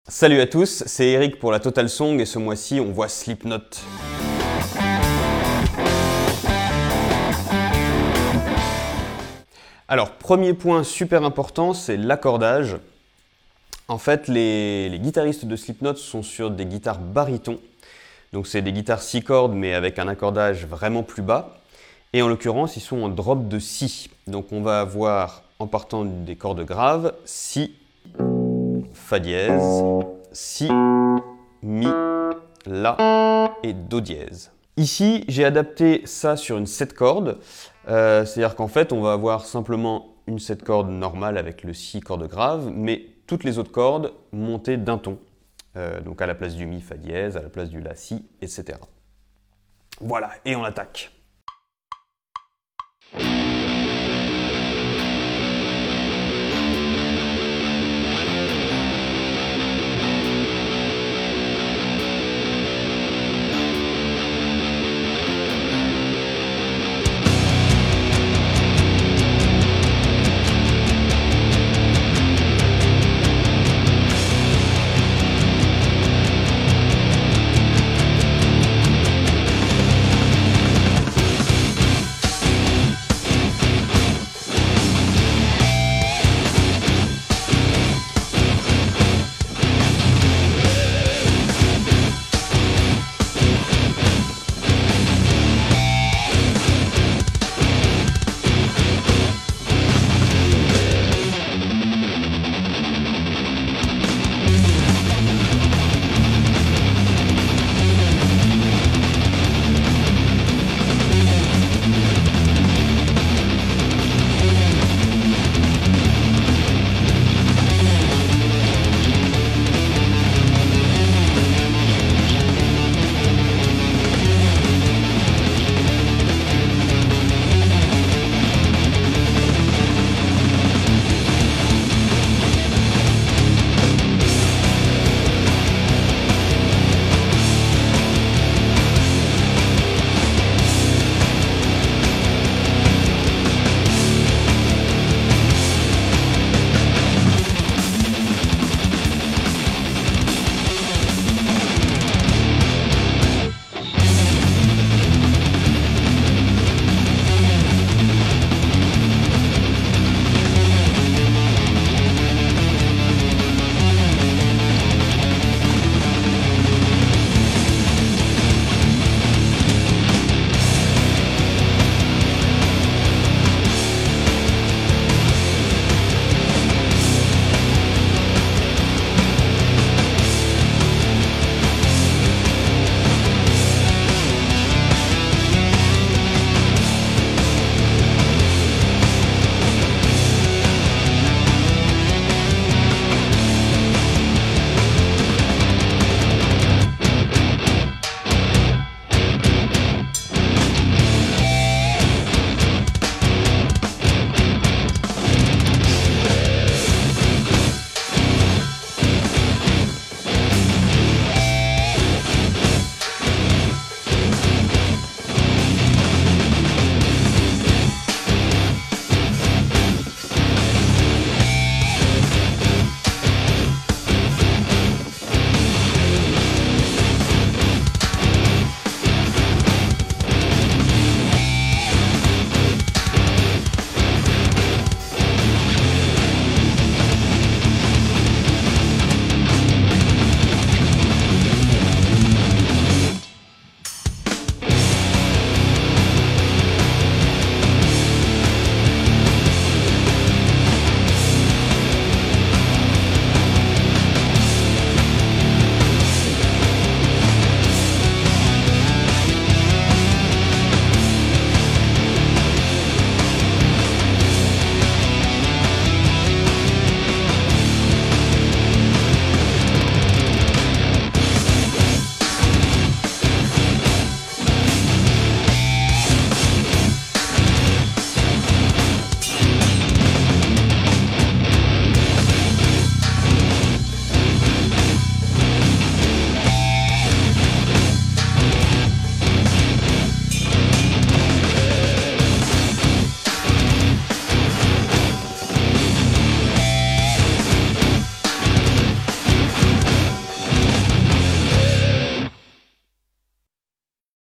Salut à tous, c'est Eric pour la Total Song et ce mois-ci on voit Slipknot. Alors premier point super important, c'est l'accordage. En fait les guitaristes de Slipknot sont sur des guitares baryton. Donc c'est des guitares 6 cordes mais avec un accordage vraiment plus bas. Et en l'occurrence ils sont en drop de Si. Donc on va avoir en partant des cordes graves, Si, Fa dièse, Si, Mi, La et Do dièse. Ici, j'ai adapté ça sur une 7 cordes, c'est-à-dire qu'en fait, on va avoir simplement une 7 cordes normale avec le Si corde grave, mais toutes les autres cordes montées d'un ton. Donc à la place du Mi, Fa dièse, à la place du La, Si, etc. Voilà, et on attaque.